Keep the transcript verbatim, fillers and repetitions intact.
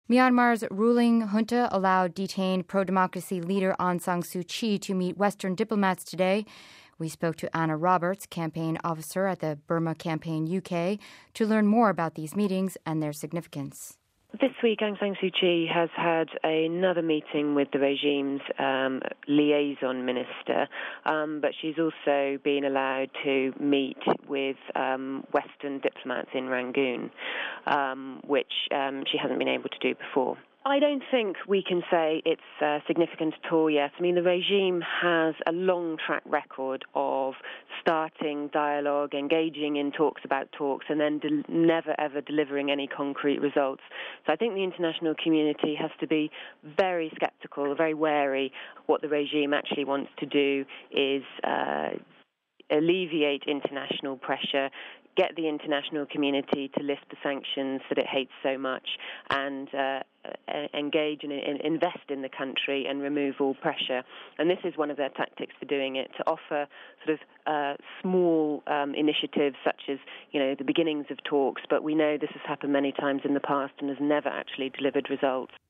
Myanmar's ruling junta allowed detained pro-democracy leader Aung San Suu Kyi to meet Western diplomats today. We spoke to Anna Roberts, campaign officer at the Burma Campaign U K, to learn more about these meetings and their significance. This week, Aung San Suu Kyi has had another meeting with the regime's um, liaison minister, um, but she's also been allowed to meet with um, Western diplomats in Rangoon, um, which um, she hasn't been able to do before. I don't think we can say it's uh, significant at all yet. I mean, the regime has a long track record of starting dialogue, engaging in talks about talks, and then de- never, ever delivering any concrete results. So I think the international community has to be very sceptical, very wary. What the regime actually wants to do is uh, alleviate international pressure, get the international community to lift the sanctions that it hates so much, and uh, engage and invest in the country and remove all pressure. And this is one of their tactics for doing it, to offer sort of uh, small um, initiatives such as, you know, the beginnings of talks, but we know this has happened many times in the past and has never actually delivered results.